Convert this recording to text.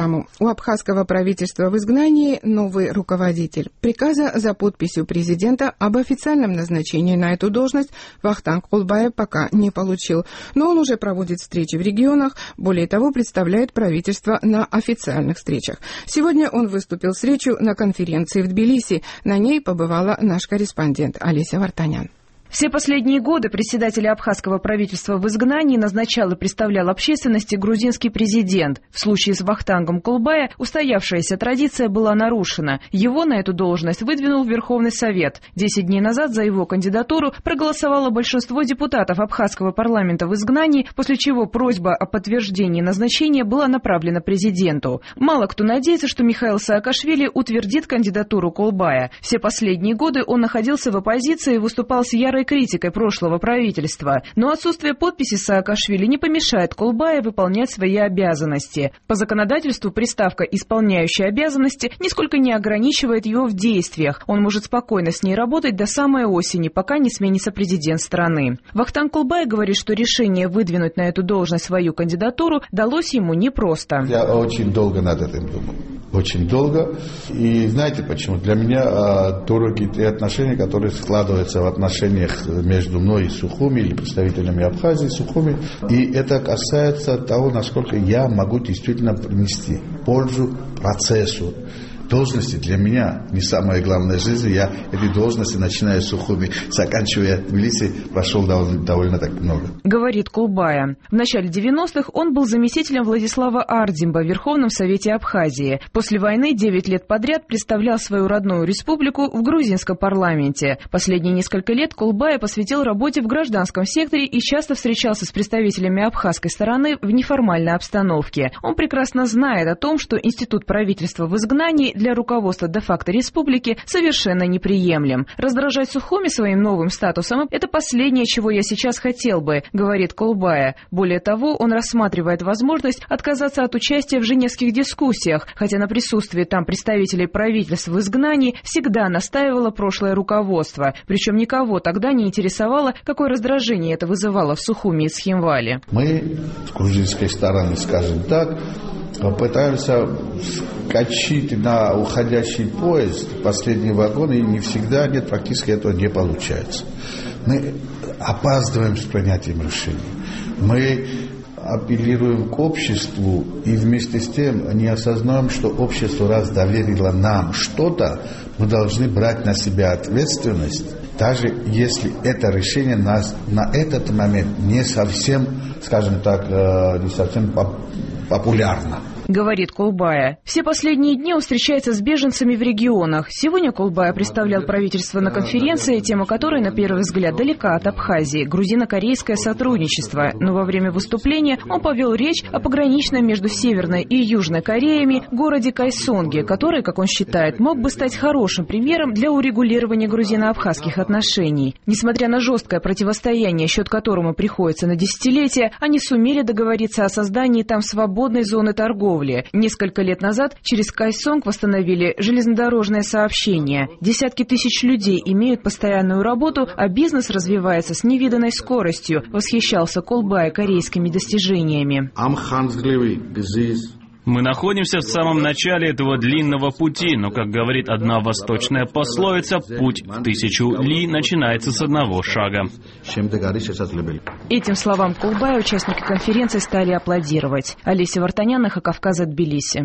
программу. У абхазского правительства в изгнании новый руководитель. Приказа за подписью президента об официальном назначении на эту должность Вахтанг Кулбаев пока не получил. Но он уже проводит встречи в регионах, более того, представляет правительство на официальных встречах. Сегодня он выступил с речью на конференции в Тбилиси. На ней побывала наш корреспондент Олеся Вартанян. Все последние годы председателя абхазского правительства в изгнании назначал и представлял общественности грузинский президент. В случае с Вахтангом Кулбая устоявшаяся традиция была нарушена. Его на эту должность выдвинул Верховный Совет. 10 дней назад за его кандидатуру проголосовало большинство депутатов абхазского парламента в изгнании, после чего просьба о подтверждении назначения была направлена президенту. Мало кто надеется, что Михаил Саакашвили утвердит кандидатуру Кулбая. Все последние годы он находился в оппозиции и выступал с ярой критикой прошлого правительства. Но отсутствие подписи Саакашвили не помешает Кулбаю выполнять свои обязанности. По законодательству приставка «исполняющий обязанности» нисколько не ограничивает его в действиях. Он может спокойно с ней работать до самой осени, пока не сменится президент страны. Вахтанг Кулбай говорит, что решение выдвинуть на эту должность свою кандидатуру далось ему непросто. Я очень долго над этим думал. Очень долго. И знаете почему? Для меня дороги те отношения, которые складываются в отношениях между мной и Сухуми, или представителями Абхазии, Сухуми. И это касается того, насколько я могу действительно принести пользу процессу. Должности для меня не самое главное в жизни. Я эти должности, начиная с Сухуми, заканчивая Тбилиси, прошел довольно так много. Говорит Кулбая. В начале 90-х он был заместителем Владислава Ардимба в Верховном Совете Абхазии. После войны 9 лет подряд представлял свою родную республику в грузинском парламенте. Последние несколько лет Кулбая посвятил работе в гражданском секторе и часто встречался с представителями абхазской стороны в неформальной обстановке. Он прекрасно знает о том, что институт правительства в изгнании для руководства де-факто республики совершенно неприемлем. Раздражать Сухуми своим новым статусом – это последнее, чего я сейчас хотел бы, говорит Кулбая. Более того, он рассматривает возможность отказаться от участия в женевских дискуссиях, хотя на присутствие там представителей правительств в изгнании всегда настаивало прошлое руководство. Причем никого тогда не интересовало, какое раздражение это вызывало в Сухуми и Схимвали. Мы с грузинской стороны, скажем так, пытаемся скачать на уходящий поезд, последний вагон, и не всегда, нет, практически этого не получается. Мы опаздываем с принятием решений. Мы апеллируем к обществу и вместе с тем не осознаем, что общество, раз доверило нам что-то, мы должны брать на себя ответственность, даже если это решение нас на этот момент не совсем, скажем так, не совсем популярно. Говорит Кулбая. Все последние дни он встречается с беженцами в регионах. Сегодня Кулбая представлял правительство на конференции, тема которой, на первый взгляд, далека от Абхазии – грузино-корейское сотрудничество. Но во время выступления он повел речь о пограничном между Северной и Южной Кореями городе Кайсонге, который, как он считает, мог бы стать хорошим примером для урегулирования грузино-абхазских отношений. Несмотря на жесткое противостояние, счет которому приходится на десятилетия, они сумели договориться о создании там свободной зоны торговли. Несколько лет назад через Кайсонг восстановили железнодорожное сообщение. Десятки тысяч людей имеют постоянную работу, а бизнес развивается с невиданной скоростью. Восхищался Кулбай корейскими достижениями. Мы находимся в самом начале этого длинного пути, но, как говорит одна восточная пословица, путь в 1000 ли начинается с одного шага. Этим словам Кулбая участники конференции стали аплодировать. Олеся Вартанян, Кавказа, Тбилиси.